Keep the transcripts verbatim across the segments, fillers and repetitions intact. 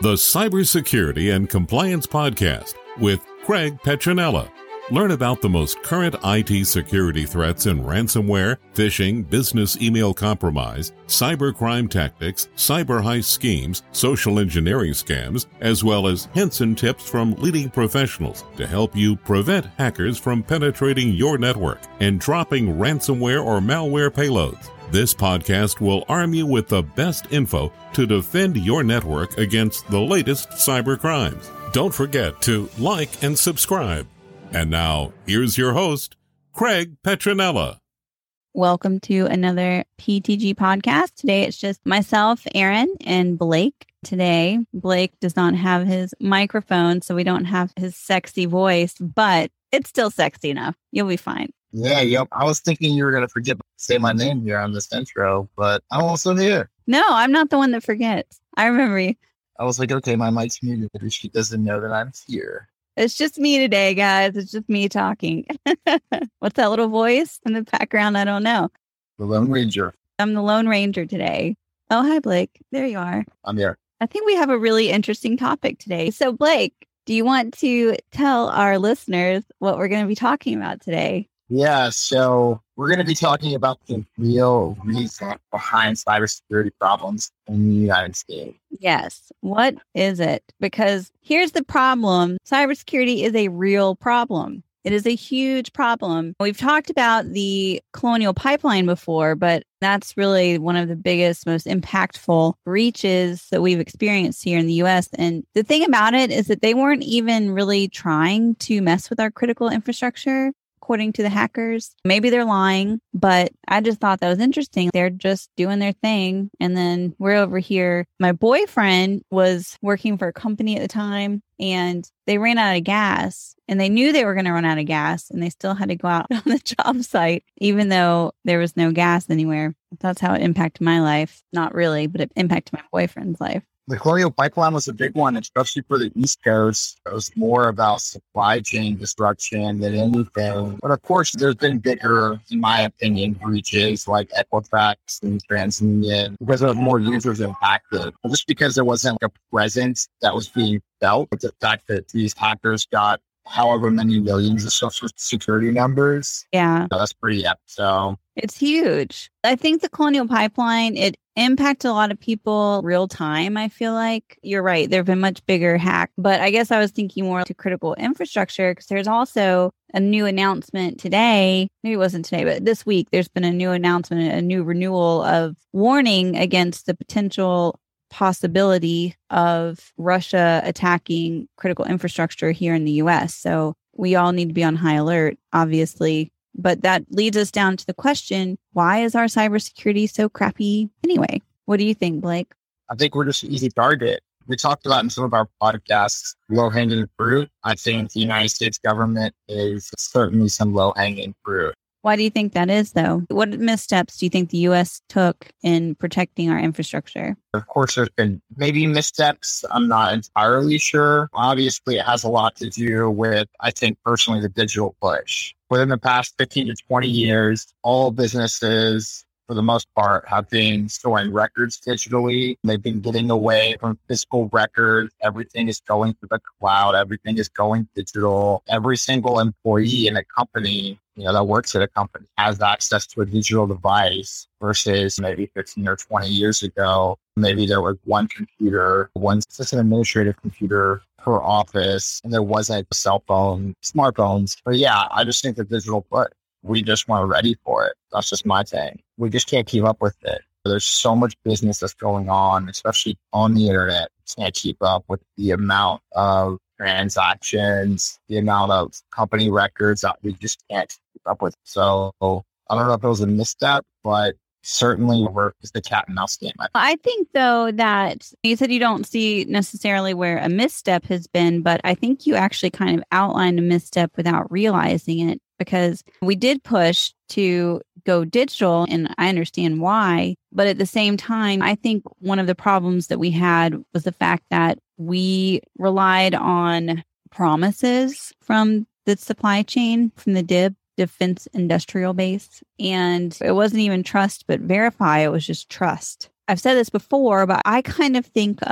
the Cybersecurity and Compliance Podcast with Craig Petronella. Learn about the most current I T security threats in ransomware, phishing, business email compromise, cybercrime tactics, cyber heist schemes, social engineering scams, as well as hints and tips from leading professionals to help you prevent hackers from penetrating your network and dropping ransomware or malware payloads. This podcast will arm you with the best info to defend your network against the latest cyber crimes. Don't forget to like and subscribe. And now, here's your host, Craig Petronella. Welcome to another P T G podcast. Today, it's just myself, Aaron, and Blake. Today, Blake does not have his microphone, so we don't have his sexy voice, but it's still sexy enough. You'll be fine. Yeah, yep. I was thinking you were going to forget to say my name here on this intro, but I'm also here. No, I'm not the one that forgets. I remember you. I was like, okay, my mic's muted. She doesn't know that I'm here. It's just me today, guys. It's just me talking. What's that little voice in the background? I don't know. The Lone Ranger. I'm the Lone Ranger today. Oh, hi, Blake. There you are. I'm here. I think we have a really interesting topic today. So, Blake, do you want to tell our listeners what we're going to be talking about today? Yeah, so we're going to be talking about the real reason behind cybersecurity problems in the United States. Yes. What is it? Because here's the problem. Cybersecurity is a real problem. It is a huge problem. We've talked about the Colonial Pipeline before, but that's really one of the biggest, most impactful breaches that we've experienced here in the U S. And the thing about it is that they weren't even really trying to mess with our critical infrastructure. According to the hackers, maybe they're lying, but I just thought that was interesting. They're just doing their thing. And then we're over here. My boyfriend was working for a company at the time and they ran out of gas and they knew they were going to run out of gas and they still had to go out on the job site, even though there was no gas anywhere. That's how it impacted my life. Not really, but it impacted my boyfriend's life. The Colonial Pipeline was a big one, especially for the East Coast. It was more about supply chain disruption than anything. But of course, there's been bigger, in my opinion, breaches like Equifax and TransUnion because there were more users impacted. Just because there wasn't like a presence that was being felt, but the fact that these hackers got however many millions of social security numbers. Yeah. So that's pretty epic. So it's huge. I think the Colonial Pipeline, it impacted a lot of people real time. I feel like you're right. There have been much bigger hacks, but I guess I was thinking more to critical infrastructure because there's also a new announcement today. Maybe it wasn't today, but this week, there's been a new announcement, a new renewal of warning against the potential possibility of Russia attacking critical infrastructure here in the U S. So we all need to be on high alert, obviously. But that leads us down to the question, why is our cybersecurity so crappy anyway? What do you think, Blake? I think we're just an easy target. We talked about in some of our podcasts, low-hanging fruit. I think the United States government is certainly some low-hanging fruit. Why do you think that is, though? What missteps do you think the U S took in protecting our infrastructure? Of course, there's been maybe missteps. I'm not entirely sure. Obviously, it has a lot to do with, I think, personally, the digital push. Within the past fifteen to twenty years, all businesses, for the most part, have been storing records digitally. They've been getting away from physical records. Everything is going to the cloud. Everything is going digital. Every single employee in a company, you know, that works at a company has access to a digital device versus maybe fifteen or twenty years ago. Maybe there was one computer, one system administrative computer per office, and there wasn't a cell phone, smartphones. But yeah, I just think the digital push, we just weren't ready for it. That's just my thing. We just can't keep up with it. There's so much business that's going on, especially on the internet. We can't keep up with the amount of transactions, the amount of company records that we just can't keep up with. So I don't know if it was a misstep, but certainly we're it's the cat and mouse game. I think, though, that you said you don't see necessarily where a misstep has been, but I think you actually kind of outlined a misstep without realizing it, because we did push to go digital, and I understand why. But at the same time, I think one of the problems that we had was the fact that we relied on promises from the supply chain, from the D I B, Defense Industrial Base. And it wasn't even trust, but verify. It was just trust. I've said this before, but I kind of think of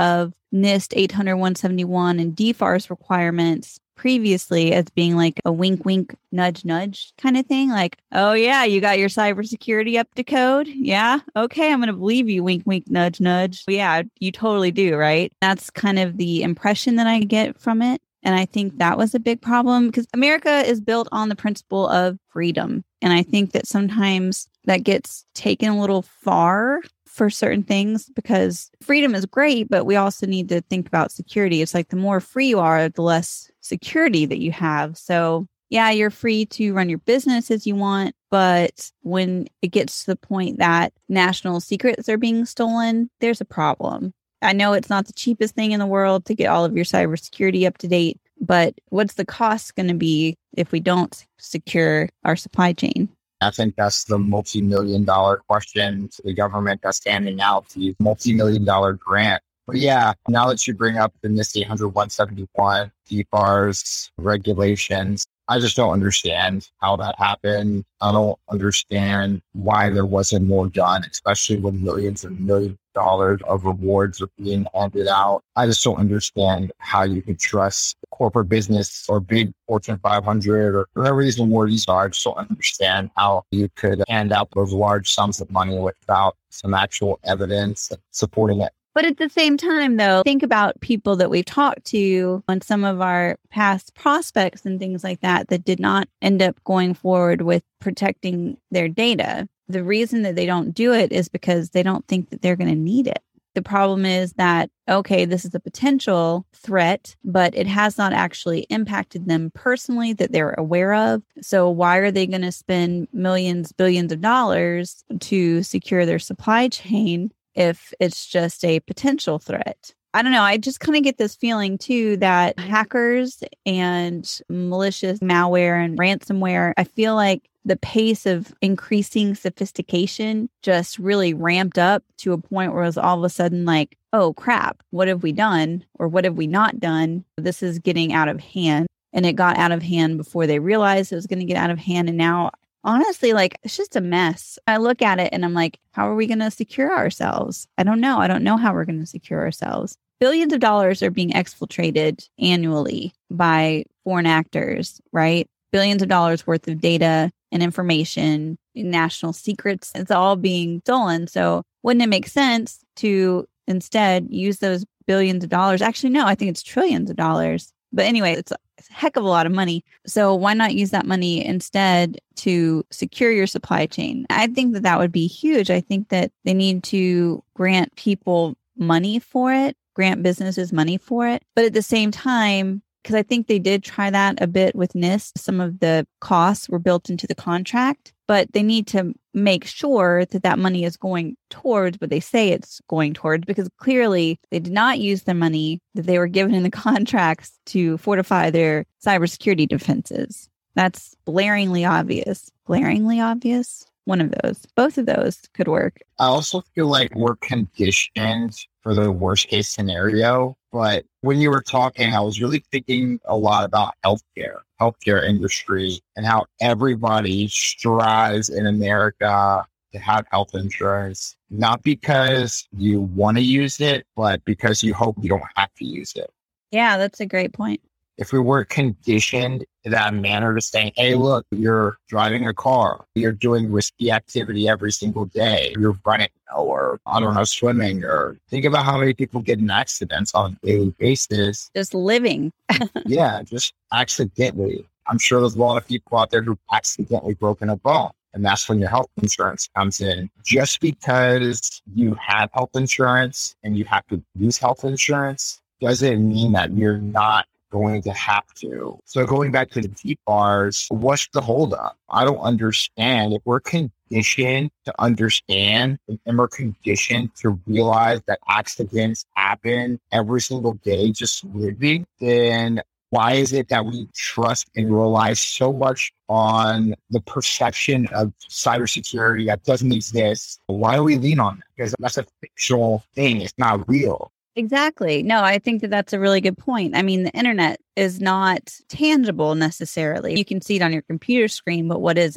NIST eight hundred one seventy-one and D FARS requirements previously as being like a wink, wink, nudge, nudge kind of thing. Like, oh yeah, you got your cybersecurity up to code. Yeah. Okay. I'm going to believe you. Wink, wink, nudge, nudge. Yeah, you totally do. Right. That's kind of the impression that I get from it. And I think that was a big problem because America is built on the principle of freedom. And I think that sometimes that gets taken a little far for certain things because freedom is great, but we also need to think about security. It's like the more free you are, the less security that you have. So yeah, you're free to run your business as you want. But when it gets to the point that national secrets are being stolen, there's a problem. I know it's not the cheapest thing in the world to get all of your cybersecurity up to date, but what's the cost going to be if we don't secure our supply chain? I think that's the multi-million dollar question to the government that's handing out the multi-million dollar grant. But yeah, now that you bring up the NIST eight hundred one seventy-one, D FARS regulations, I just don't understand how that happened. I don't understand why there wasn't more done, especially when millions and millions of dollars of rewards are being handed out. I just don't understand how you could trust corporate business or big Fortune five hundred or whatever these awardees are. I just don't understand how you could hand out those large sums of money without some actual evidence supporting it. But at the same time, though, think about people that we've talked to on some of our past prospects and things like that that did not end up going forward with protecting their data. The reason that they don't do it is because they don't think that they're going to need it. The problem is that, okay, this is a potential threat, but it has not actually impacted them personally that they're aware of. So why are they going to spend millions, billions of dollars to secure their supply chain if it's just a potential threat? I don't know. I just kind of get this feeling too that hackers and malicious malware and ransomware, I feel like the pace of increasing sophistication just really ramped up to a point where it was all of a sudden like, oh crap, what have we done? Or what have we not done? This is getting out of hand. And it got out of hand before they realized it was going to get out of hand. And now, honestly, like, it's just a mess. I look at it and I'm like, how are we going to secure ourselves? I don't know. I don't know how we're going to secure ourselves. Billions of dollars are being exfiltrated annually by foreign actors, right? Billions of dollars worth of data and information, national secrets, it's all being stolen. So wouldn't it make sense to instead use those billions of dollars? Actually, no, I think it's trillions of dollars. But anyway, it's a heck of a lot of money. So why not use that money instead to secure your supply chain? I think that that would be huge. I think that they need to grant people money for it, grant businesses money for it. But at the same time, because I think they did try that a bit with NIST, some of the costs were built into the contract, but they need to make sure that that money is going towards what they say it's going towards, because clearly they did not use the money that they were given in the contracts to fortify their cybersecurity defenses. That's blaringly obvious. Blaringly obvious? One of those. Both of those could work. I also feel like we're conditioned for the worst case scenario. But when you were talking, I was really thinking a lot about healthcare, healthcare industry, and how everybody strives in America to have health insurance, not because you want to use it, but because you hope you don't have to use it. Yeah, that's a great point. If we weren't conditioned in that manner to say, hey, look, you're driving a car, you're doing risky activity every single day, you're running, or I don't know, swimming, or think about how many people get in accidents on a daily basis. Just living. Yeah, just accidentally. I'm sure there's a lot of people out there who've accidentally broken a bone. And that's when your health insurance comes in. Just because you have health insurance and you have to use health insurance doesn't mean that you're not going to have to. So going back to the D FARS, what's the holdup? I don't understand. If we're conditioned to understand and we're conditioned to realize that accidents happen every single day just living, then why is it that we trust and rely so much on the perception of cybersecurity that doesn't exist? Why do we lean on that? Because that's a fictional thing. It's not real. Exactly. No, I think that that's a really good point. I mean, the internet is not tangible necessarily. You can see it on your computer screen, but what is it?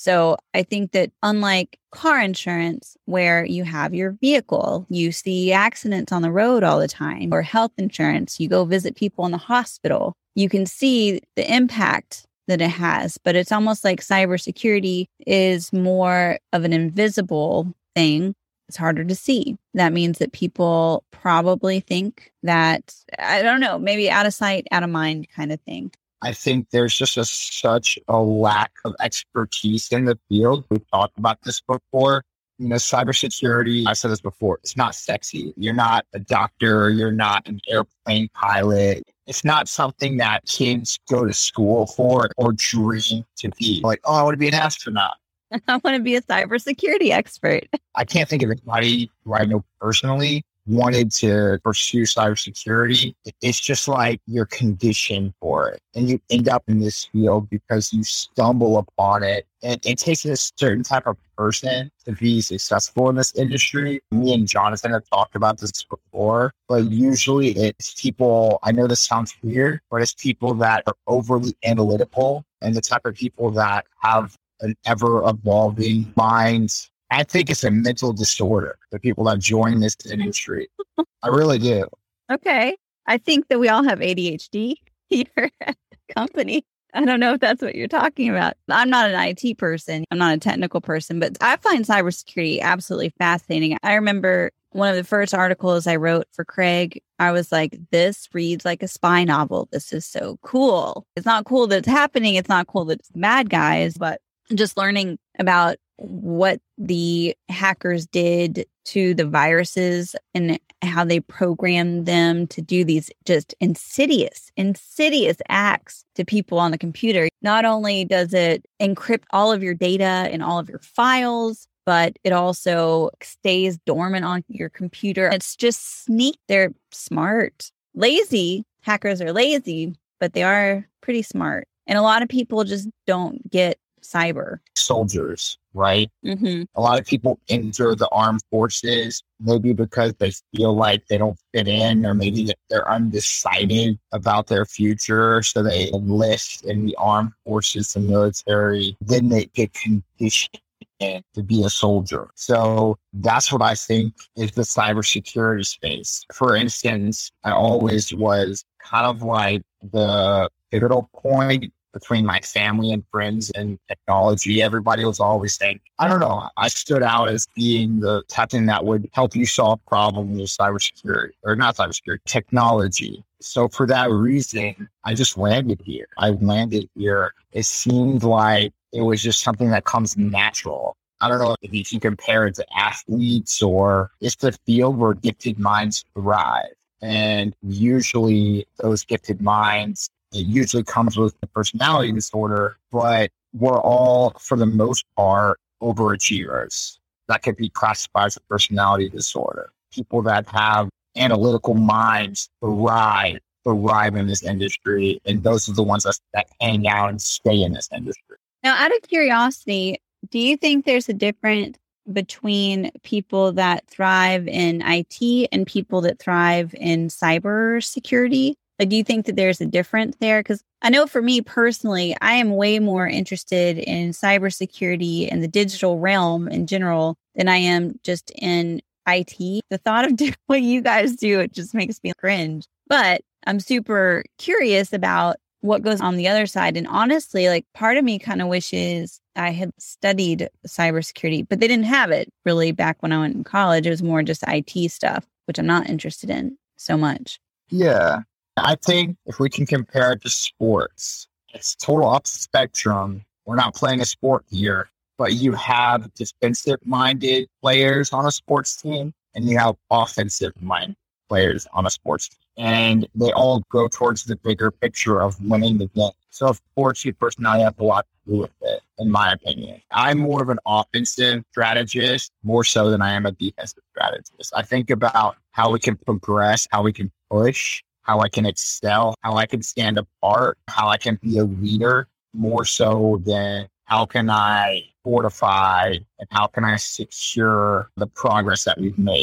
So I think that unlike car insurance, where you have your vehicle, you see accidents on the road all the time, or health insurance, you go visit people in the hospital, you can see the impact that it has. But it's almost like cybersecurity is more of an invisible thing. It's harder to see. That means that people probably think that, I don't know, maybe out of sight, out of mind kind of thing. I think there's just a, such a lack of expertise in the field. We've talked about this before. You know, cybersecurity, I said this before, it's not sexy. You're not a doctor. You're not an airplane pilot. It's not something that kids go to school for or dream to be. Like, oh, I want to be an astronaut. I want to be a cybersecurity expert. I can't think of anybody who I know personally wanted to pursue cybersecurity. It's just like you're conditioned for it. And you end up in this field because you stumble upon it. And it takes a certain type of person to be successful in this industry. Me and Jonathan have talked about this before, but usually it's people, I know this sounds weird, but it's people that are overly analytical and the type of people that have an ever evolving mind. I think it's a mental disorder, the people that join this industry. I really do. Okay. I think that we all have A D H D here at the company. I don't know if that's what you're talking about. I'm not an I T person. I'm not a technical person, but I find cybersecurity absolutely fascinating. I remember one of the first articles I wrote for Craig, I was like, this reads like a spy novel. This is so cool. It's not cool that it's happening. It's not cool that it's bad guys, but just learning about what the hackers did to the viruses and how they programmed them to do these just insidious, insidious acts to people on the computer. Not only does it encrypt all of your data and all of your files, but it also stays dormant on your computer. It's just sneak. They're smart. Lazy. Hackers are lazy, but they are pretty smart. And a lot of people just don't get cyber. Soldiers, right? Mm-hmm. A lot of people enter the armed forces, maybe because they feel like they don't fit in, or maybe that they're undecided about their future. So they enlist in the armed forces, the military. Then they get conditioned to be a soldier. So that's what I think is the cybersecurity space. For instance, I always was kind of like the pivotal point between my family and friends and technology. Everybody was always saying, I don't know, I stood out as being the captain that would help you solve problems with cybersecurity, or not cybersecurity, technology. So for that reason, I just landed here. I landed here. It seemed like it was just something that comes natural. I don't know if you can compare it to athletes, or it's the field where gifted minds thrive. And usually those gifted minds, it usually comes with a personality disorder, but we're all, for the most part, overachievers. That could be classified as a personality disorder. People that have analytical minds thrive, thrive in this industry, and those are the ones that, that hang out and stay in this industry. Now, out of curiosity, do you think there's a difference between people that thrive in I T and people that thrive in cybersecurity? Like, do you think that there's a difference there? Because I know for me personally, I am way more interested in cybersecurity and the digital realm in general than I am just in I T. The thought of doing what you guys do, it just makes me cringe. But I'm super curious about what goes on the other side. And honestly, like, part of me kind of wishes I had studied cybersecurity, but they didn't have it really back when I went in college. It was more just I T stuff, which I'm not interested in so much. Yeah. I think if we can compare it to sports, it's total opposite spectrum. We're not playing a sport here, but you have defensive-minded players on a sports team, and you have offensive-minded players on a sports team. And they all go towards the bigger picture of winning the game. So, of course, your personality has a lot to do with it, in my opinion. I'm more of an offensive strategist, more so than I am a defensive strategist. I think about how we can progress, how we can push, how I can excel, how I can stand apart, how I can be a leader, more so than how can I fortify and how can I secure the progress that we've made.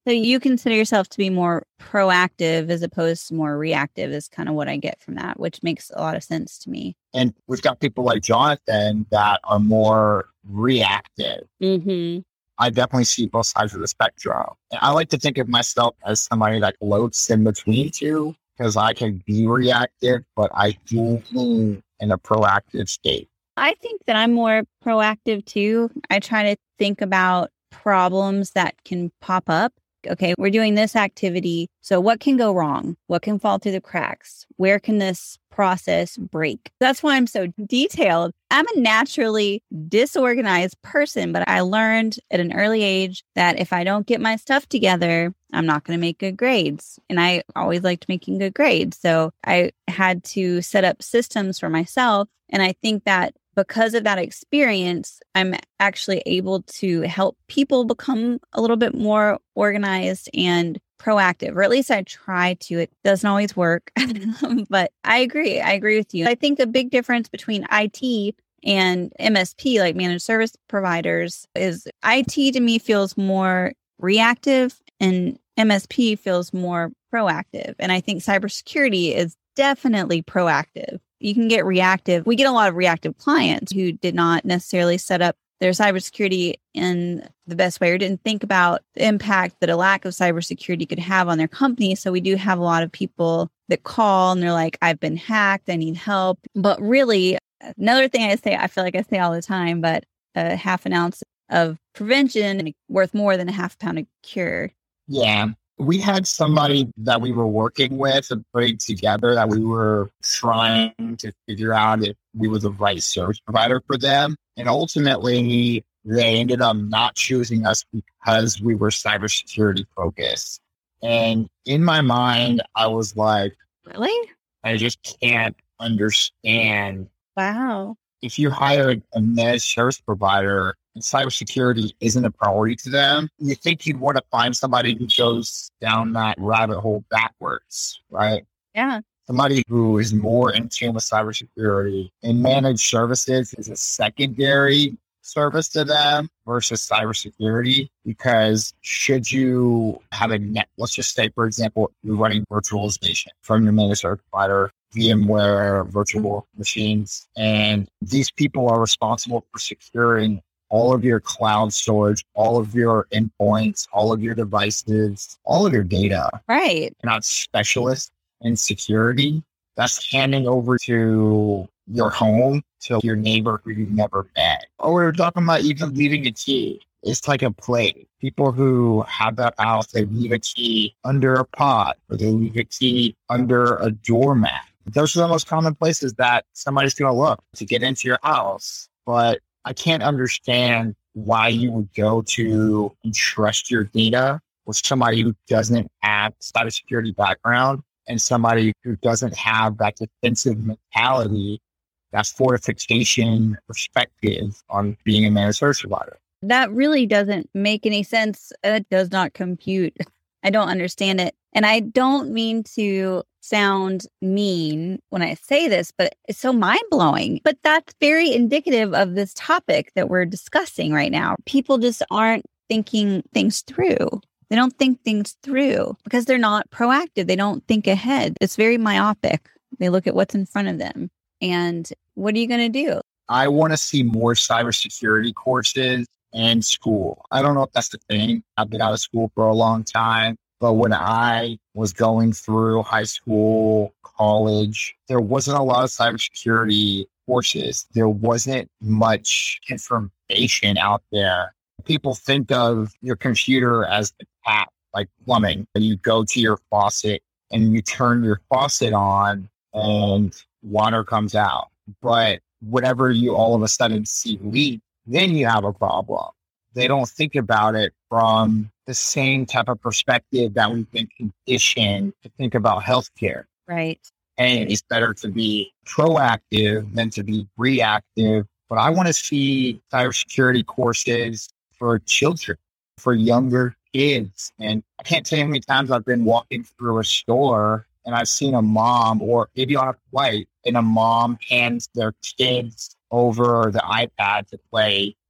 So you consider yourself to be more proactive as opposed to more reactive is kind of what I get from that, which makes a lot of sense to me. And we've got people like Jonathan that are more reactive. Mm-hmm. I definitely see both sides of the spectrum. And I like to think of myself as somebody that floats in between two because I can be reactive, but I do move in a proactive state. I think that I'm more proactive too. I try to think about problems that can pop up. Okay, we're doing this activity. So what can go wrong? What can fall through the cracks? Where can this process break? That's why I'm so detailed. I'm a naturally disorganized person, but I learned at an early age that if I don't get my stuff together, I'm not going to make good grades. And I always liked making good grades. So I had to set up systems for myself. And I think that because of that experience, I'm actually able to help people become a little bit more organized and proactive, or at least I try to. It doesn't always work, but I agree. I agree with you. I think the big difference between I T and M S P, like managed service providers, is I T to me feels more reactive and M S P feels more proactive. And I think cybersecurity is definitely proactive. You can get reactive. We get a lot of reactive clients who did not necessarily set up their cybersecurity in the best way or didn't think about the impact that a lack of cybersecurity could have on their company. So we do have a lot of people that call and they're like, I've been hacked, I need help. But really, another thing I say, I feel like I say all the time, but a half an ounce of prevention worth more than a half pound of cure. Yeah. We had somebody that we were working with and putting together that we were trying to figure out if we were the right service provider for them. And ultimately, they ended up not choosing us because we were cybersecurity focused. And in my mind, I was like, really? I just can't understand. Wow. If you hire a managed service provider and cybersecurity isn't a priority to them, you think you'd want to find somebody who goes down that rabbit hole backwards, right? Yeah. Somebody who is more in tune with cybersecurity and managed services is a secondary service to them versus cybersecurity. Because should you have a net, let's just say, for example, you're running virtualization from your managed service provider, VMware, virtual machines, and these people are responsible for securing all of your cloud storage, all of your endpoints, all of your devices, all of your data. Right. You're not specialists in security. That's handing over to your home to your neighbor who you've never met. Or we were talking about even leaving a key. It's like a plague. People who have that house, they leave a key under a pot or they leave a key under a doormat. Those are the most common places that somebody's going to look to get into your house. But I can't understand why you would go to entrust your data with somebody who doesn't have cybersecurity background and somebody who doesn't have that defensive mentality, that fortification perspective on being a managed service provider. That really doesn't make any sense. It does not compute. I don't understand it. And I don't mean to sound mean when I say this, but it's so mind-blowing. But that's very indicative of this topic that we're discussing right now. People just aren't thinking things through. They don't think things through because they're not proactive. They don't think ahead. It's very myopic. They look at what's in front of them. And what are you going to do? I want to see more cybersecurity courses in school. I don't know if that's the thing. I've been out of school for a long time. But when I was going through high school, college, there wasn't a lot of cybersecurity courses. There wasn't much information out there. People think of your computer as the tap, like plumbing. You go to your faucet and you turn your faucet on and water comes out. But whenever you all of a sudden see leak, then you have a problem. They don't think about it from the same type of perspective that we've been conditioned to think about healthcare. Right. And it's better to be proactive than to be reactive. But I want to see cybersecurity courses for children, for younger kids. And I can't tell you how many times I've been walking through a store and I've seen a mom, or maybe on a flight, and a mom hands their kids over the iPad to play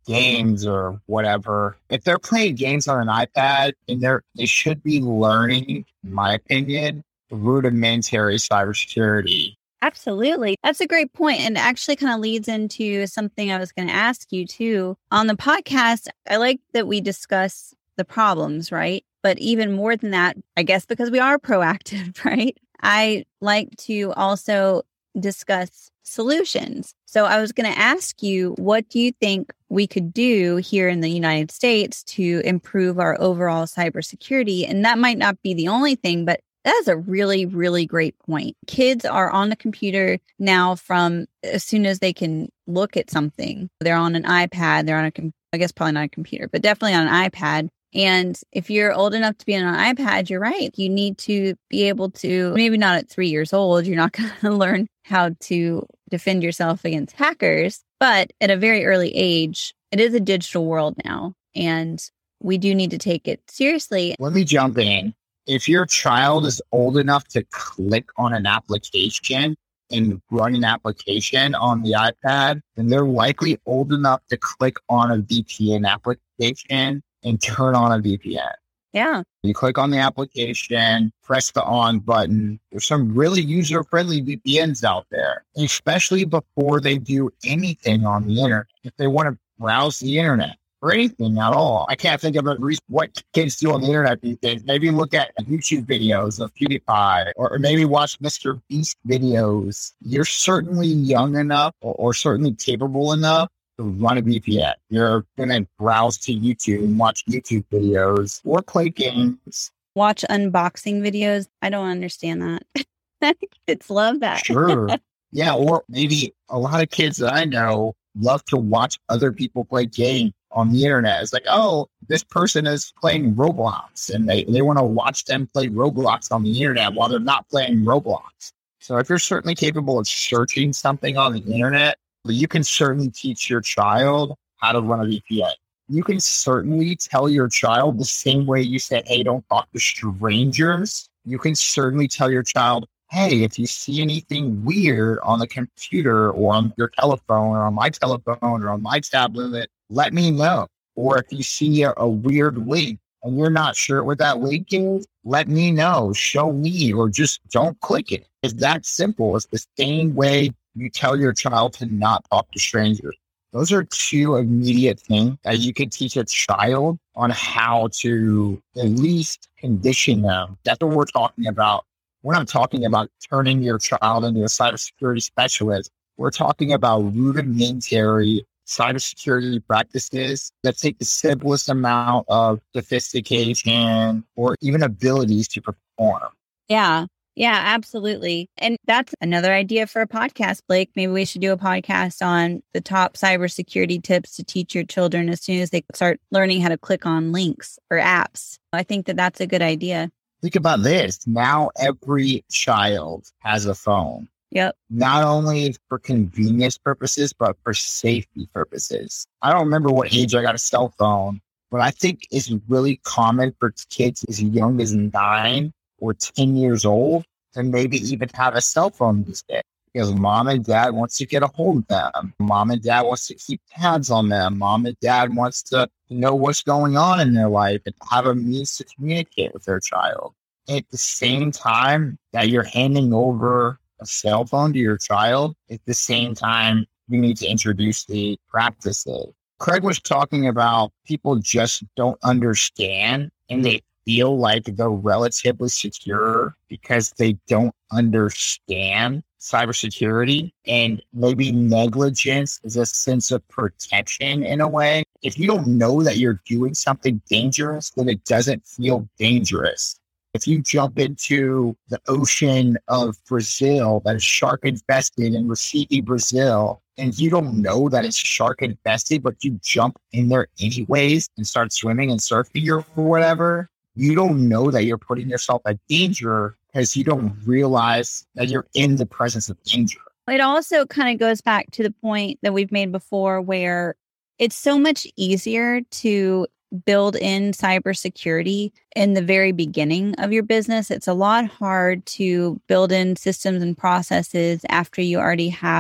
games or whatever, if they're playing games on an iPad, and they're they should be learning, in my opinion, rudimentary cybersecurity. Absolutely. That's a great point, and actually kind of leads into something I was going to ask you too. On the podcast, I like that we discuss the problems, right? But even more than that, I guess because we are proactive, right? I like to also discuss solutions. So I was going to ask you, what do you think we could do here in the United States to improve our overall cybersecurity? And that might not be the only thing, but that's a really, really great point. Kids are on the computer now from as soon as they can look at something. They're on an iPad, they're on a, com- I guess probably not a computer, but definitely on an iPad. And if you're old enough to be on an iPad, you're right. You need to be able to, maybe not at three years old, you're not going to learn how to defend yourself against hackers. But at a very early age, it is a digital world now. And we do need to take it seriously. Let me jump in. If your child is old enough to click on an application and run an application on the iPad, then they're likely old enough to click on a V P N application and turn on a V P N. Yeah. You click on the application, press the on button. There's some really user-friendly V P Ns out there, especially before they do anything on the internet. If they want to browse the internet or anything at all. I can't think of a reason what kids do on the internet these days. Maybe look at YouTube videos of PewDiePie, or maybe watch Mister Beast videos. You're certainly young enough or, or certainly capable enough to run a V P N. You're going to browse to YouTube and watch YouTube videos or play games. Watch unboxing videos. I don't understand that. Kids love that. Sure. Yeah. Or maybe a lot of kids that I know love to watch other people play games on the internet. It's like, oh, this person is playing Roblox, and they, they want to watch them play Roblox on the internet while they're not playing Roblox. So if you're certainly capable of searching something on the internet, you can certainly teach your child how to run a V P N. You can certainly tell your child the same way you said, hey, don't talk to strangers. You can certainly tell your child, hey, if you see anything weird on the computer or on your telephone or on my telephone or on my tablet, let me know. Or if you see a, a weird link and you're not sure what that link is, let me know, show me, or just don't click it. It's that simple. It's the same way you tell your child to not talk to strangers. Those are two immediate things that you can teach a child on how to at least condition them. That's what we're talking about. We're not talking about turning your child into a cybersecurity specialist. We're talking about rudimentary cybersecurity practices that take the simplest amount of sophistication or even abilities to perform. Yeah. Yeah, absolutely. And that's another idea for a podcast, Blake. Maybe we should do a podcast on the top cybersecurity tips to teach your children as soon as they start learning how to click on links or apps. I think that that's a good idea. Think about this. Now every child has a phone. Yep. Not only for convenience purposes, but for safety purposes. I don't remember what age I got a cell phone, but I think it's really common for kids as young as nine or ten years old to maybe even have a cell phone these days, because mom and dad wants to get a hold of them. Mom and dad wants to keep tabs on them. Mom and dad wants to know what's going on in their life and have a means to communicate with their child. At the same time that you're handing over a cell phone to your child, at the same time, you need to introduce the practices. Craig was talking about people just don't understand and they feel like they're relatively secure because they don't understand cybersecurity, and maybe negligence is a sense of protection in a way. If you don't know that you're doing something dangerous, then it doesn't feel dangerous. If you jump into the ocean of Brazil that is shark infested in Recife, Brazil, and you don't know that it's shark infested, but you jump in there anyways and start swimming and surfing or whatever, you don't know that you're putting yourself at danger because you don't realize that you're in the presence of danger. It also kind of goes back to the point that we've made before, where it's so much easier to build in cybersecurity in the very beginning of your business. It's a lot hard to build in systems and processes after you already have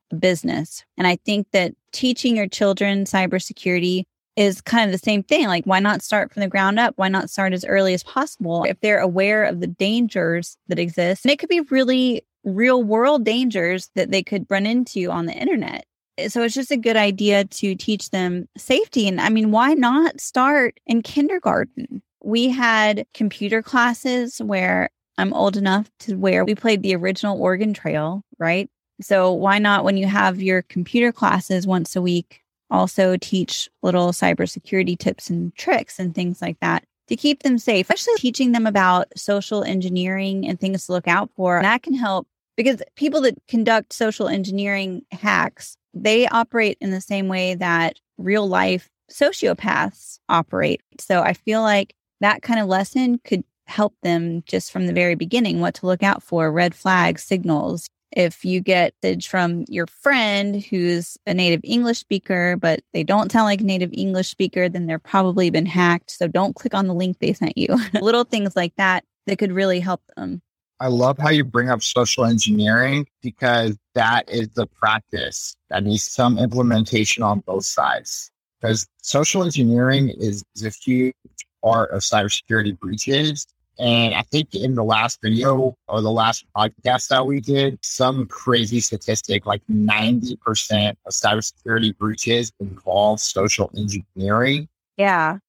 a business. And I think that teaching your children cybersecurity is kind of the same thing. Like, why not start from the ground up? Why not start as early as possible if they're aware of the dangers that exist? And it could be really real world dangers that they could run into on the internet. So it's just a good idea to teach them safety. And I mean, why not start in kindergarten? We had computer classes where I'm old enough to where we played the original Oregon Trail, right? So why not, when you have your computer classes once a week, also teach little cybersecurity tips and tricks and things like that to keep them safe, especially teaching them about social engineering and things to look out for. That can help, because people that conduct social engineering hacks, they operate in the same way that real life sociopaths operate. So I feel like that kind of lesson could help them just from the very beginning, what to look out for, red flags, signals. If you get a message from your friend who's a native English speaker, but they don't sound like a native English speaker, then they're probably been hacked. So don't click on the link they sent you. Little things like that that could really help them. I love how you bring up social engineering, because that is the practice that needs some implementation on both sides. Because social engineering is, is a huge part of cybersecurity breaches. And I think in the last video or the last podcast that we did, some crazy statistic, like ninety percent of cybersecurity breaches involve social engineering. Yeah.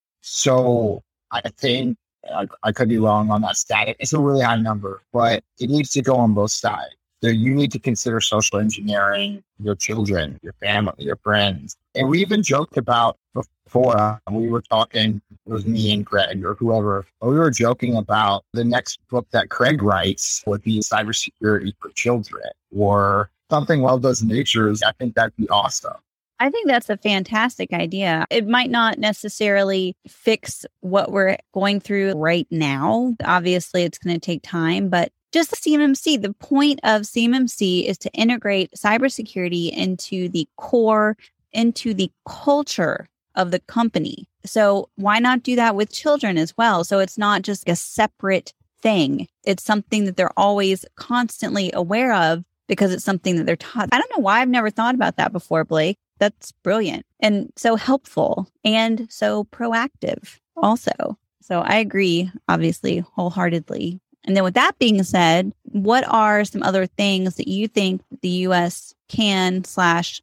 So I think, I, I could be wrong on that stat. It's a really high number, but it needs to go on both sides. So you need to consider social engineering your children, your family, your friends. And we even joked about before uh, we were talking, it was me and Greg or whoever, we were joking about the next book that Craig writes would be Cybersecurity for Children or something along those natures. I think that'd be awesome. I think that's a fantastic idea. It might not necessarily fix what we're going through right now. Obviously, it's going to take time, but just the C M M C, the point of C M M C is to integrate cybersecurity into the core, into the culture of the company. So why not do that with children as well? So it's not just a separate thing. It's something that they're always constantly aware of because it's something that they're taught. I don't know why I've never thought about that before, Blake. That's brilliant and so helpful and so proactive also. So I agree, obviously, wholeheartedly. And then with that being said, what are some other things that you think the U S can slash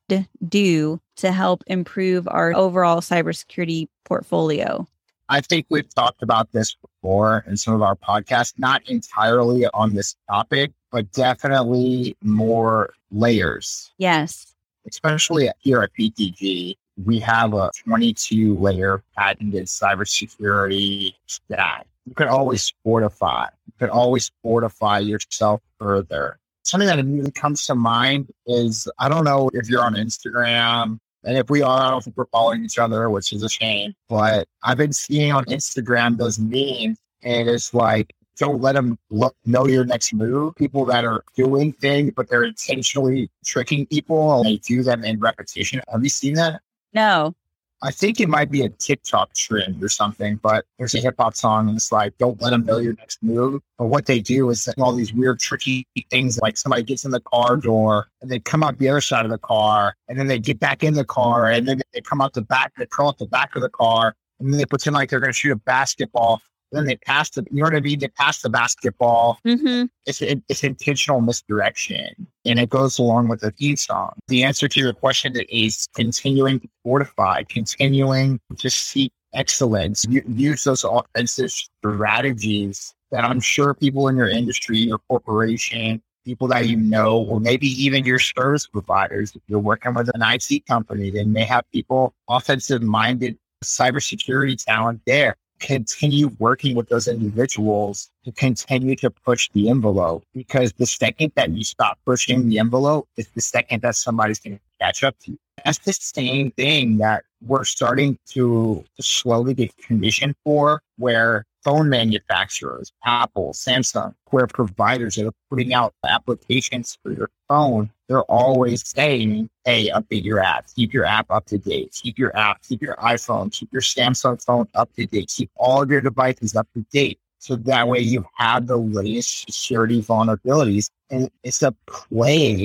do to help improve our overall cybersecurity portfolio? I think we've talked about this before in some of our podcasts, not entirely on this topic, but definitely more layers. Yes. Especially here at P T G, we have a twenty-two layer patented cybersecurity stack. You can always fortify. You can always fortify yourself further. Something that immediately comes to mind is, I don't know if you're on Instagram, and if we are, I don't think we're following each other, which is a shame. But I've been seeing on Instagram those memes, and it's like, don't let them look, know your next move. People that are doing things, but they're intentionally tricking people, and they do them in repetition. Have you seen that? No. I think it might be a TikTok trend or something, but there's a hip hop song and it's like, don't let them know your next move. But what they do is all these weird, tricky things, like somebody gets in the car door and they come out the other side of the car and then they get back in the car and then they come out the back, they curl out the back of the car and then they pretend like they're going to shoot a basketball. Then they pass the, you know what I mean? They pass the basketball. Mm-hmm. It's it, it's intentional misdirection, and it goes along with the theme song. The answer to your question is continuing to fortify, continuing to seek excellence. You, use those offensive strategies that I'm sure people in your industry, your corporation, people that you know, or maybe even your service providers. If you're working with an I T company, they may have people, offensive-minded cybersecurity talent there. Continue working with those individuals to continue to push the envelope, because the second that you stop pushing the envelope is the second that somebody's going to catch up to you. That's the same thing that we're starting to, to slowly get conditioned for, where phone manufacturers, Apple, Samsung, where providers that are putting out applications for your phone, they're always saying, hey, update your app, keep your app up to date, keep your app, keep your iPhone, keep your Samsung phone up to date, keep all of your devices up to date. So that way you have the latest security vulnerabilities. And it's a plague of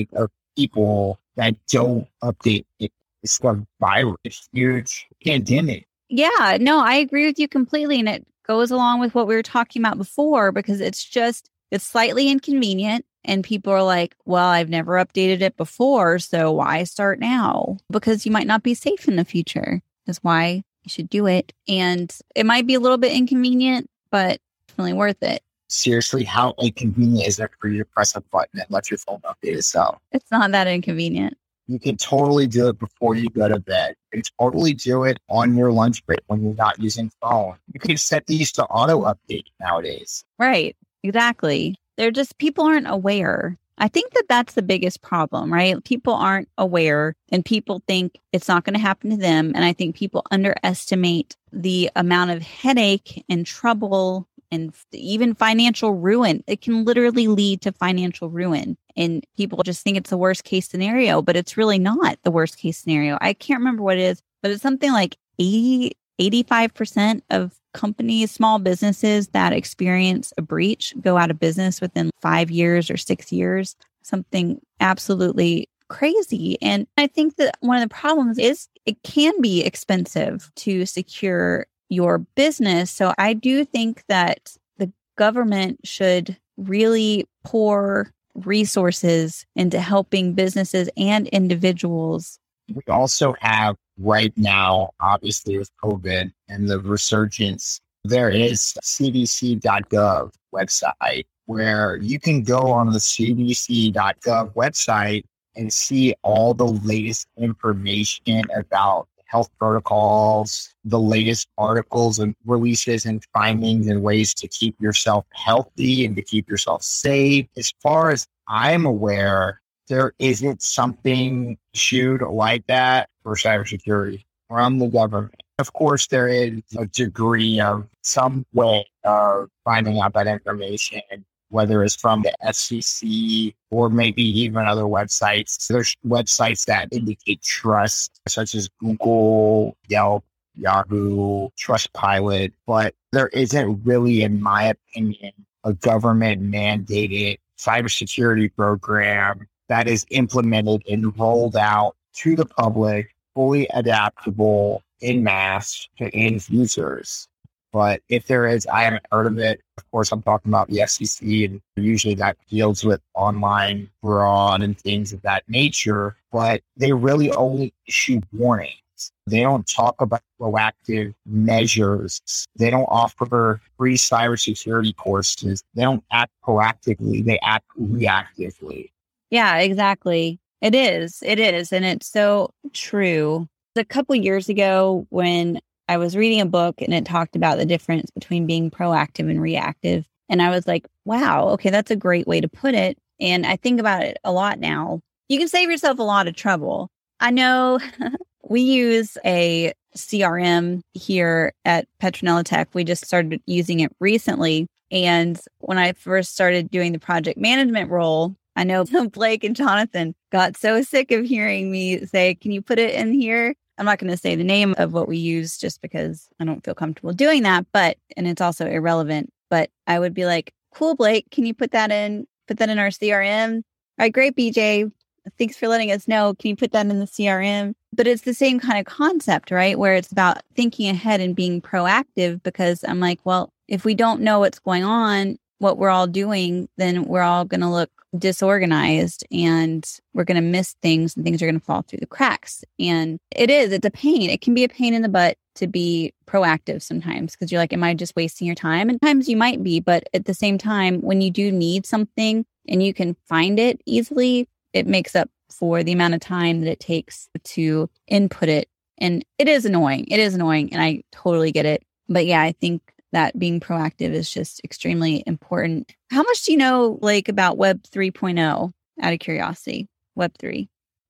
people that don't update it. It's a virus, it's a huge pandemic. Yeah, no, I agree with you completely. And it goes along with what we were talking about before, because it's just, it's slightly inconvenient. And people are like, well, I've never updated it before, so why start now? Because you might not be safe in the future. That's why you should do it. And it might be a little bit inconvenient, but definitely worth it. Seriously, how inconvenient is it for you to press a button and let your phone update itself? It's not that inconvenient. You can totally do it before you go to bed. You can totally do it on your lunch break when you're not using phone. You can set these to auto update nowadays. Right. Exactly. They're just, people aren't aware. I think that that's the biggest problem, right? People aren't aware and people think it's not going to happen to them. And I think people underestimate the amount of headache and trouble and even financial ruin. It can literally lead to financial ruin. And people just think it's the worst case scenario, but it's really not the worst case scenario. I can't remember what it is, but it's something like eighty, eighty-five percent of companies, small businesses that experience a breach go out of business within five years or six years, something absolutely crazy. And I think that one of the problems is it can be expensive to secure your business. So I do think that the government should really pour resources into helping businesses and individuals. We also have right now, obviously with COVID and the resurgence, there is C D C dot gov website where you can go on the C D C dot gov website and see all the latest information about health protocols, the latest articles and releases and findings and ways to keep yourself healthy and to keep yourself safe. As far as I'm aware, there isn't something issued like that for cybersecurity from the government. Of course, there is a degree of some way of finding out that information, whether it's from the F C C or maybe even other websites. There's websites that indicate trust, such as Google, Yelp, Yahoo, Trustpilot, but there isn't really, in my opinion, a government mandated cybersecurity program that is implemented and rolled out to the public, fully adaptable en masse to end users. But if there is, I haven't heard of it. Of course, I'm talking about the F C C, and usually that deals with online fraud and things of that nature. But they really only issue warnings. They don't talk about proactive measures. They don't offer free cybersecurity courses. They don't act proactively. They act reactively. Yeah, exactly. It is. It is. And it's so true. A couple years ago when I was reading a book and it talked about the difference between being proactive and reactive. And I was like, wow, okay, that's a great way to put it. And I think about it a lot now. You can save yourself a lot of trouble. I know we use a C R M here at Petronella Tech. We just started using it recently. And when I first started doing the project management role, I know Blake and Jonathan got so sick of hearing me say, can you put it in here? I'm not going to say the name of what we use just because I don't feel comfortable doing that, but, and it's also irrelevant, but I would be like, cool, Blake, can you put that in, put that in our C R M? All right, great, B J. Thanks for letting us know. Can you put that in the C R M? But it's the same kind of concept, right? Where it's about thinking ahead and being proactive, because I'm like, well, if we don't know what's going on, what we're all doing, then we're all going to look disorganized and we're going to miss things and things are going to fall through the cracks. And it is, it's a pain. It can be a pain in the butt to be proactive sometimes because you're like, am I just wasting your time? And times you might be, but at the same time, when you do need something and you can find it easily, it makes up for the amount of time that it takes to input it. And it is annoying. It is annoying. And I totally get it. But yeah, I think that being proactive is just extremely important. How much do you know, Blake, about Web three point oh, out of curiosity? Web three.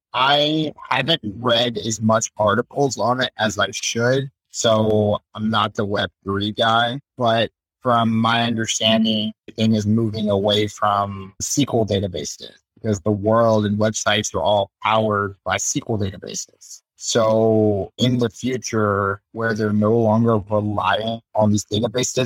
I haven't read as much articles on it as I should, so I'm not the Web three guy. But from my understanding, the thing is moving away from S Q L databases because the world and websites are all powered by S Q L databases. So in the future, where they're no longer relying on these databases, and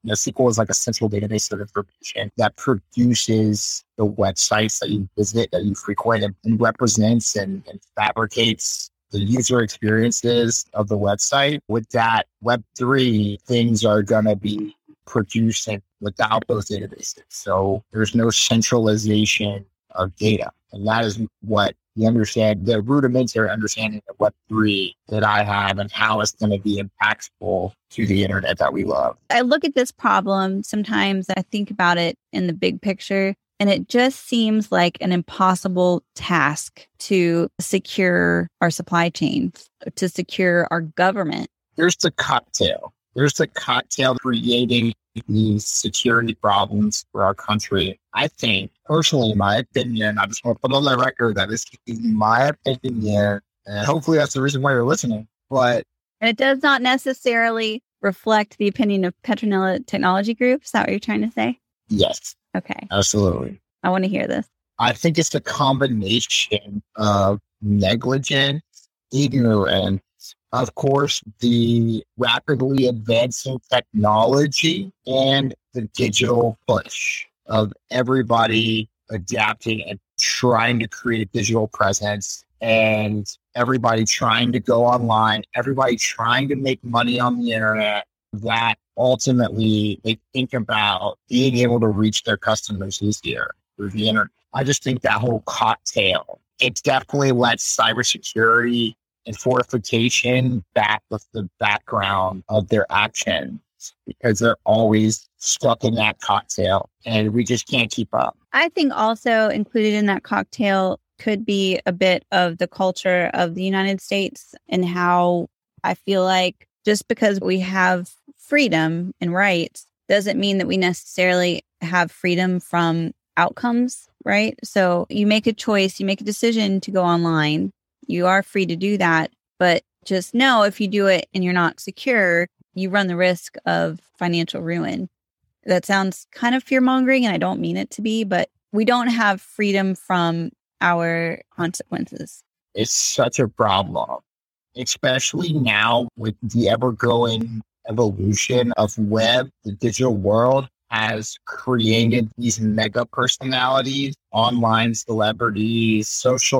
You know, S Q L is like a central database of information that produces the websites that you visit, that you frequent, and, and represents and, and fabricates the user experiences of the website. With that, Web three, things are going to be producing without those databases. So there's no centralization of data. And that is what the understand, the rudimentary understanding of Web three that I have and how it's going to be impactful to the internet that we love. I look at this problem, sometimes I think about it in the big picture, and it just seems like an impossible task to secure our supply chain, to secure our government. There's the cocktail. There's the cocktail creating these security problems for our country. I think, personally, in my opinion, I just want to put on the record that this is my opinion, and hopefully that's the reason why you're listening. But and it does not necessarily reflect the opinion of Petronella Technology Group. Is that what you're trying to say? Yes. Okay. Absolutely. I want to hear this. I think it's a combination of negligence, ignorance, of course, the rapidly advancing technology, and the digital push of everybody adapting and trying to create a digital presence, and everybody trying to go online, everybody trying to make money on the internet, that ultimately they think about being able to reach their customers easier through the internet. I just think that whole cocktail, it definitely lets cybersecurity and fortification back with the background of their actions, because they're always stuck in that cocktail and we just can't keep up. I think also included in that cocktail could be a bit of the culture of the United States, and how I feel like just because we have freedom and rights doesn't mean that we necessarily have freedom from outcomes, right? So you make a choice, you make a decision to go online. You are free to do that, but just know if you do it and you're not secure, you run the risk of financial ruin. That sounds kind of fear-mongering, and I don't mean it to be, but we don't have freedom from our consequences. It's such a problem, especially now with the ever-growing evolution of web. The digital world has created these mega personalities, online celebrities, social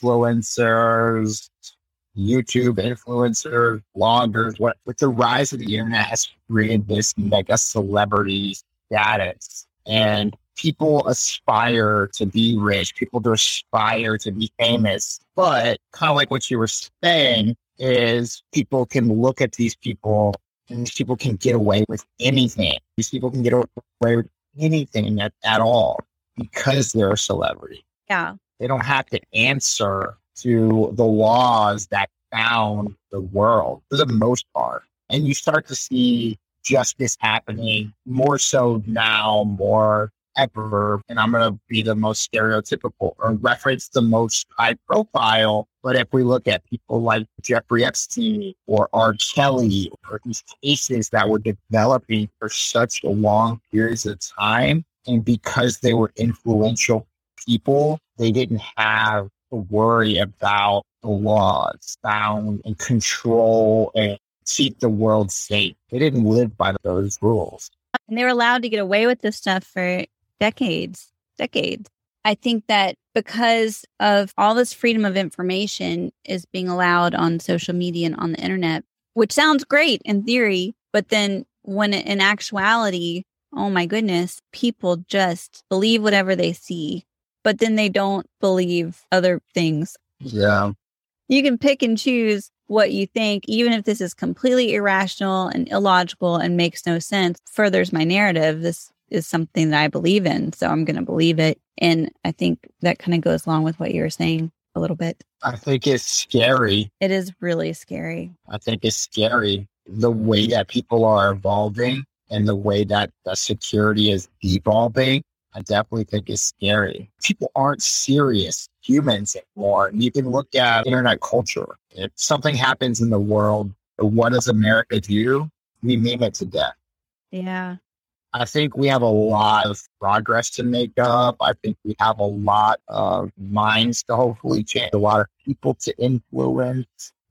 influencers, YouTube influencers, bloggers. What with the rise of the internet has created this mega celebrity status, and people aspire to be rich. People do aspire to be famous, but kind of like what you were saying is people can look at these people, and these people can get away with anything. These people can get away with anything at, at all because they're a celebrity. Yeah. They don't have to answer to the laws that bound the world for the most part. And you start to see justice happening more so now, more ever. And I'm going to be the most stereotypical or reference the most high profile. But if we look at people like Jeffrey Epstein or R. Kelly, or these cases that were developing for such long periods of time, and because they were influential people, they didn't have to worry about the laws, bound and control and keep the world safe. They didn't live by those rules. And they were allowed to get away with this stuff for decades, decades. I think that because of all this freedom of information is being allowed on social media and on the internet, which sounds great in theory, but then when in actuality, oh my goodness, people just believe whatever they see, but then they don't believe other things. Yeah. You can pick and choose what you think, even if this is completely irrational and illogical and makes no sense, furthers my narrative. This is something that I believe in, so I'm going to believe it. And I think that kind of goes along with what you were saying a little bit. I think it's scary. It is really scary. I think it's scary the way that people are evolving and the way that the security is evolving. I definitely think it's scary. People aren't serious humans anymore. You can look at internet culture. If something happens in the world, what does America do? We meme it to death. Yeah. I think we have a lot of progress to make up. I think we have a lot of minds to hopefully change, a lot of people to influence.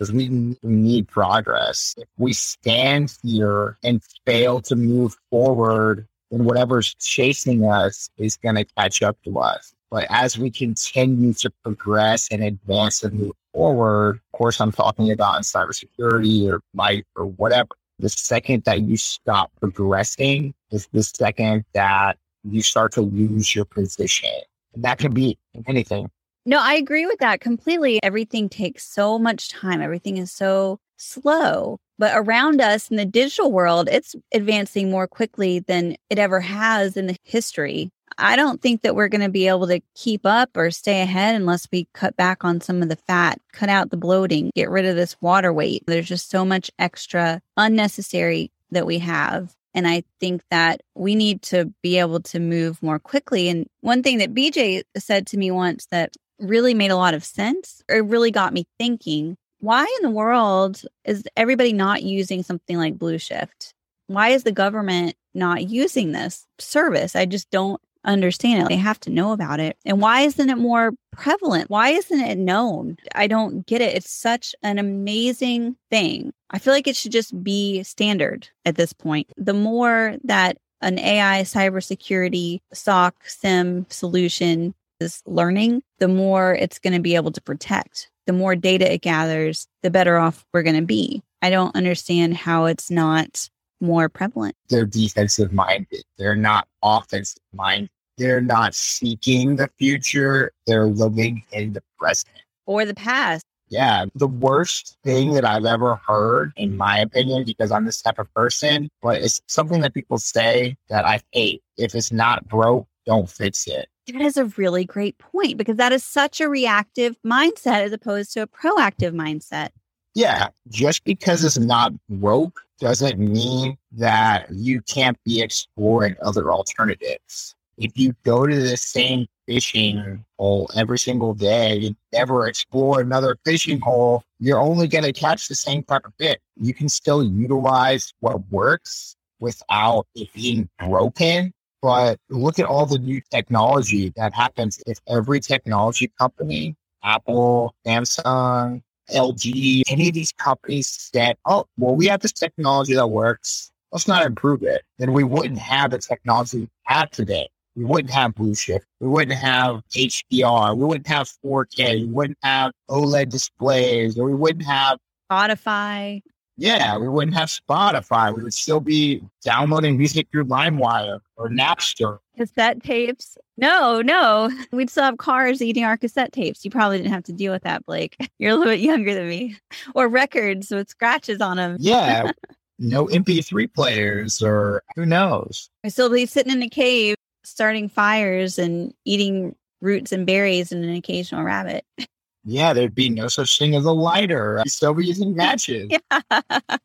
because we need progress. If we stand here and fail to move forward, then whatever's chasing us is going to catch up to us. But as we continue to progress and advance and move forward, of course, I'm talking about in cybersecurity or life or whatever. The second that you stop progressing is the second that you start to lose your position. And that can be anything. No, I agree with that completely. Everything takes so much time. Everything is so slow. But around us in the digital world, it's advancing more quickly than it ever has in the history. I don't think that we're going to be able to keep up or stay ahead unless we cut back on some of the fat, cut out the bloating, get rid of this water weight. There's just so much extra unnecessary that we have. And I think that we need to be able to move more quickly. And one thing that B J said to me once that really made a lot of sense, or really got me thinking, why in the world is everybody not using something like Blue Shift? Why is the government not using this service? I just don't understand it. They have to know about it. And why isn't it more prevalent? Why isn't it known? I don't get it. It's such an amazing thing. I feel like it should just be standard at this point. The more that an A I cybersecurity S O C SIM solution is learning, the more it's going to be able to protect. The more data it gathers, the better off we're going to be. I don't understand how it's not more prevalent. They're defensive minded. They're not offensive minded. They're not seeking the future. They're living in the present or the past. Yeah. The worst thing that I've ever heard, in my opinion, because I'm this type of person, but it's something that people say that I hate. If it's not broke, don't fix it. That is a really great point, because that is such a reactive mindset as opposed to a proactive mindset. Yeah. Just because it's not broke doesn't mean that you can't be exploring other alternatives. If you go to the same fishing hole every single day and never explore another fishing hole, you're only going to catch the same type of fish. You can still utilize what works without it being broken. But look at all the new technology that happens. If every technology company, Apple, Samsung, L G, any of these companies said, oh, well, we have this technology that works, let's not improve it, then we wouldn't have the technology we have today. We wouldn't have Blue Shift. We wouldn't have H D R. We wouldn't have four K. We wouldn't have OLED displays, or we wouldn't have Spotify. Yeah, we wouldn't have Spotify. We would still be downloading music through LimeWire or Napster. Cassette tapes. No, no. We'd still have cars eating our cassette tapes. You probably didn't have to deal with that, Blake. You're a little bit younger than me. Or records with scratches on them. Yeah. No M P three players, or who knows? We'd still be sitting in a cave, starting fires and eating roots and berries and an occasional rabbit. Yeah, there'd be no such thing as a lighter. I'd still be using matches. Yeah.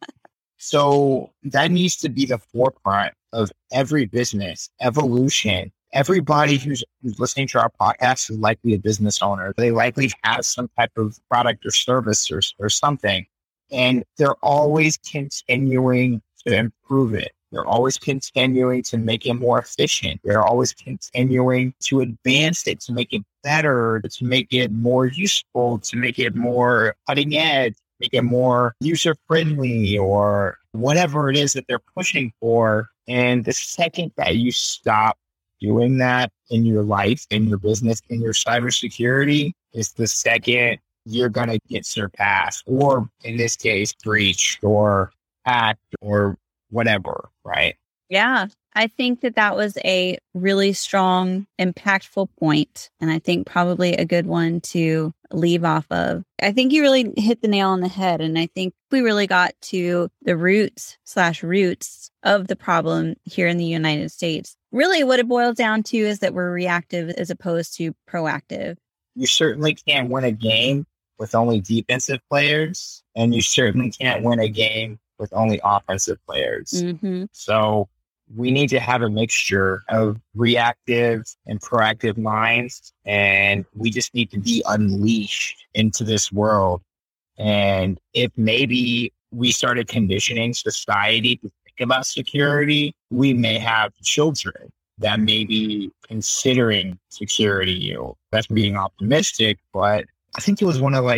So that needs to be the forefront of every business, evolution. Everybody who's, who's listening to our podcast is likely a business owner. They likely have some type of product or service or, or something. And they're always continuing to improve it. They're always continuing to make it more efficient. They're always continuing to advance it, to make it better, to make it more useful, to make it more cutting edge, make it more user-friendly, or whatever it is that they're pushing for. And the second that you stop doing that in your life, in your business, in your cybersecurity, is the second you're going to get surpassed, or in this case, breached or hacked or whatever, right? Yeah, I think that that was a really strong, impactful point, and I think probably a good one to leave off of. I think you really hit the nail on the head, and I think we really got to the roots slash roots of the problem here in the United States. Really, what it boils down to is that we're reactive as opposed to proactive. You certainly can't win a game with only defensive players, and you certainly can't win a game with only offensive players. Mm-hmm. So we need to have a mixture of reactive and proactive minds, and we just need to be unleashed into this world. And if maybe we started conditioning society to think about security, we may have children that may be considering security. You know, that's being optimistic, but I think it was one of like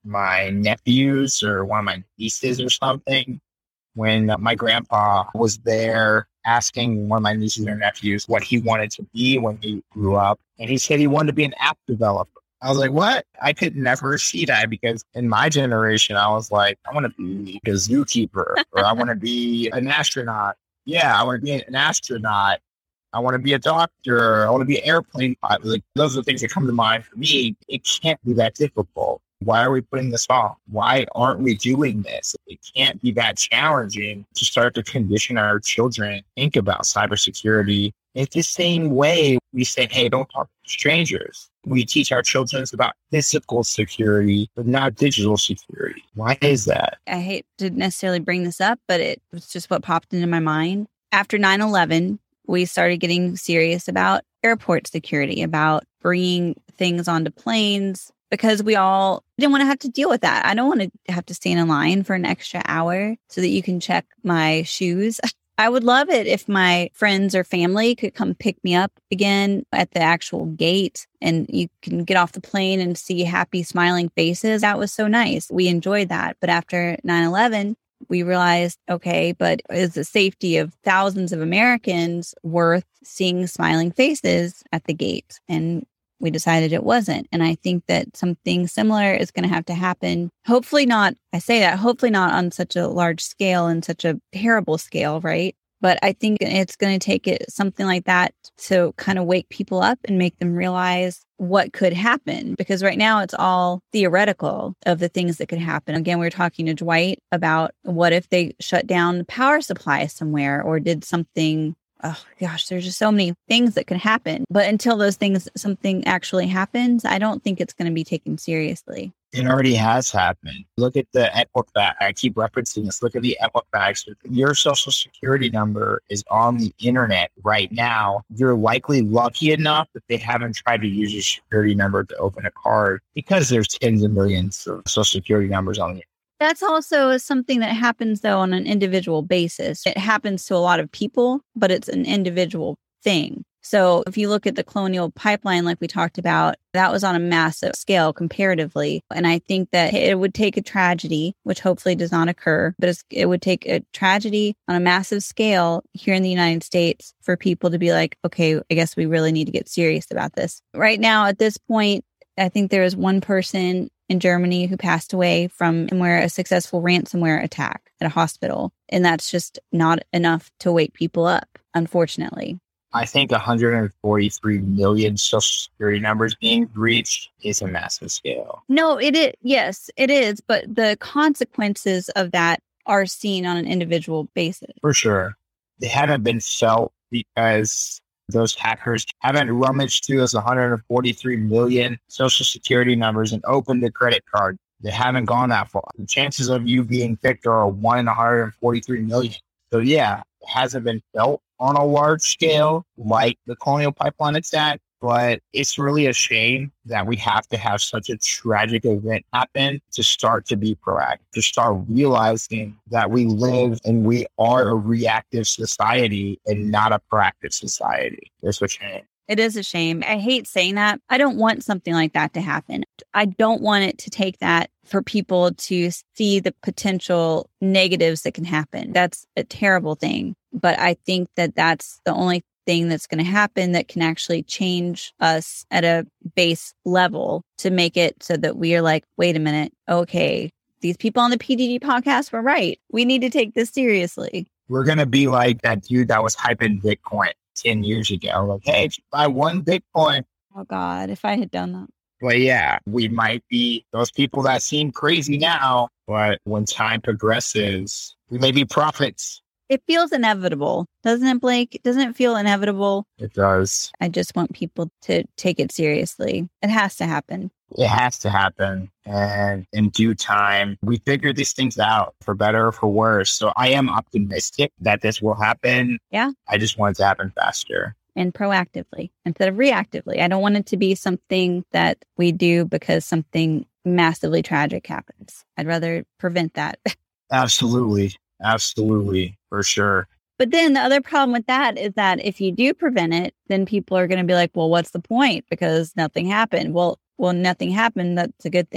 my nephews or one of my nieces or something. When my grandpa was there asking one of my nieces or nephews what he wanted to be when he grew up. And he said he wanted to be an app developer. I was like, what? I could never see that because in my generation, I was like, I want to be a zookeeper or I want to be an astronaut. Yeah, I want to be an astronaut. I want to be a doctor. I want to be an airplane pilot. Like, those are the things that come to mind for me. It can't be that difficult. Why are we putting this off? Why aren't we doing this? It can't be that challenging to start to condition our children to think about cybersecurity. It's the same way we say, hey, don't talk to strangers. We teach our children about physical security, but not digital security. Why is that? I hate to necessarily bring this up, but it was just what popped into my mind. After nine eleven, we started getting serious about airport security, about bringing things onto planes, because we all didn't want to have to deal with that. I don't want to have to stand in line for an extra hour so that you can check my shoes. I would love it if my friends or family could come pick me up again at the actual gate and you can get off the plane and see happy, smiling faces. That was so nice. We enjoyed that. But after nine eleven, we realized, okay, but is the safety of thousands of Americans worth seeing smiling faces at the gate? And we decided it wasn't. And I think that something similar is going to have to happen. Hopefully not, I say that, hopefully not on such a large scale and such a terrible scale, right? But I think it's going to take it something like that to kind of wake people up and make them realize what could happen. Because right now it's all theoretical of the things that could happen. Again, we were talking to Dwight about what if they shut down the power supply somewhere or did something. Oh gosh, there's just so many things that could happen. But until those things, something actually happens, I don't think it's going to be taken seriously. It already has happened. Look at the Equifax. I keep referencing this. Look at the Equifax. Your social security number is on the internet right now. You're likely lucky enough that they haven't tried to use your security number to open a card because there's tens of millions of social security numbers on the internet. That's also something that happens, though, on an individual basis. It happens to a lot of people, but it's an individual thing. So if you look at the Colonial Pipeline, like we talked about, that was on a massive scale comparatively. And I think that it would take a tragedy, which hopefully does not occur, but it's, it would take a tragedy on a massive scale here in the United States for people to be like, okay, I guess we really need to get serious about this. Right now, at this point, I think there is one person in Germany who passed away from where a successful ransomware attack at a hospital. And that's just not enough to wake people up, unfortunately. I think one hundred forty-three million social security numbers being breached is a massive scale. No, it is. Yes, it is. But the consequences of that are seen on an individual basis. For sure. They haven't been felt because those hackers haven't rummaged through those one hundred forty-three million social security numbers and opened a credit card. They haven't gone that far. The chances of you being picked are one in one hundred forty-three million. So yeah, it hasn't been felt on a large scale like the Colonial Pipeline attack, but it's really a shame that we have to have such a tragic event happen to start to be proactive, to start realizing that we live and we are a reactive society and not a proactive society. It's a shame. It is a shame. I hate saying that. I don't want something like that to happen. I don't want it to take that for people to see the potential negatives that can happen. That's a terrible thing. But I think that that's the only thing that's going to happen that can actually change us at a base level to make it so that we are like, wait a minute, okay, these people on the P D D podcast were right. We need to take this seriously. We're going to be like that dude that was hyping Bitcoin ten years ago. Like, hey, if you buy one Bitcoin. Oh, God, if I had done that. But yeah, we might be those people that seem crazy now, but when time progresses, we may be prophets. It feels inevitable, doesn't it, Blake? Doesn't it feel inevitable? It does. I just want people to take it seriously. It has to happen. It has to happen. And in due time, we figure these things out for better or for worse. So I am optimistic that this will happen. Yeah. I just want it to happen faster. And proactively instead of reactively. I don't want it to be something that we do because something massively tragic happens. I'd rather prevent that. Absolutely. Absolutely. For sure. But then the other problem with that is that if you do prevent it, then people are going to be like, well, what's the point? Because nothing happened. Well, well, nothing happened. That's a good thing.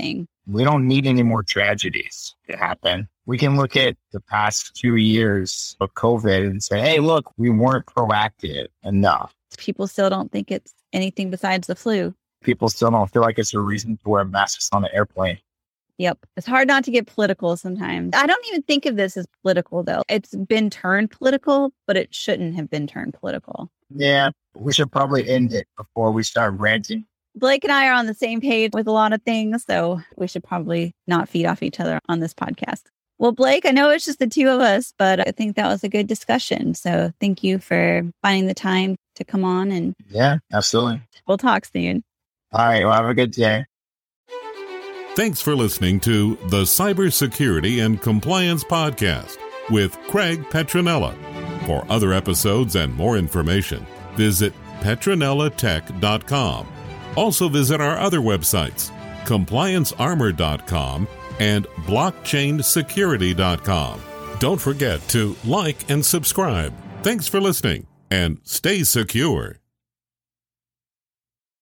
We don't need any more tragedies to happen. We can look at the past few years of COVID and say, hey, look, we weren't proactive enough. People still don't think it's anything besides the flu. People still don't feel like it's a reason to wear masks on the airplane. Yep. It's hard not to get political sometimes. I don't even think of this as political, though. It's been turned political, but it shouldn't have been turned political. Yeah, we should probably end it before we start ranting. Blake and I are on the same page with a lot of things, so we should probably not feed off each other on this podcast. Well, Blake, I know it's just the two of us, but I think that was a good discussion. So thank you for finding the time to come on. And yeah, absolutely. We'll talk soon. All right. Well, have a good day. Thanks for listening to the Cybersecurity and Compliance Podcast with Craig Petronella. For other episodes and more information, visit petronella tech dot com. Also visit our other websites, compliance armor dot com and blockchain security dot com. Don't forget to like and subscribe. Thanks for listening, and stay secure.